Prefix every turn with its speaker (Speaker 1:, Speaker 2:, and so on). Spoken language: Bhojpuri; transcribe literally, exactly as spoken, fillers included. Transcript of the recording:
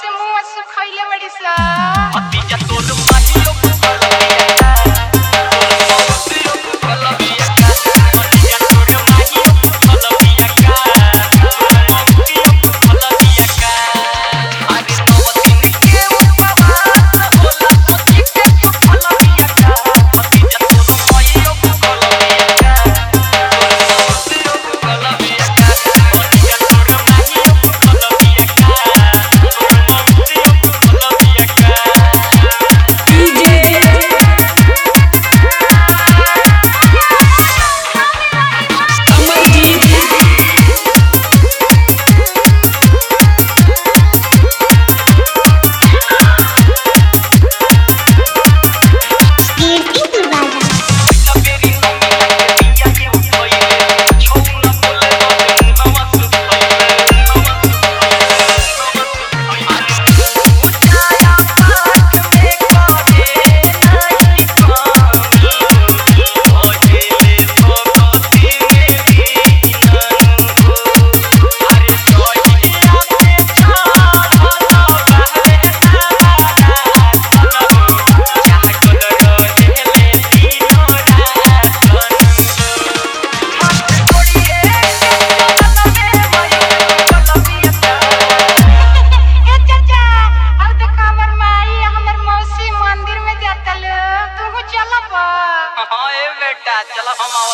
Speaker 1: से मुंह सुखैले बड़ी सा
Speaker 2: भतीजा तोर माहियो कुलबिया भतीजा तोर माहियो कुलबिया का भतीजा कुलबिया का अरे नौ दिन के उपवास होला सोची के कुलबिया का भतीजा तोर माहियो कुलबिया का भतीजा कुलबिया का भतीजा तोर माहियो कुलबिया का भतीजा कुलबिया का चलो हम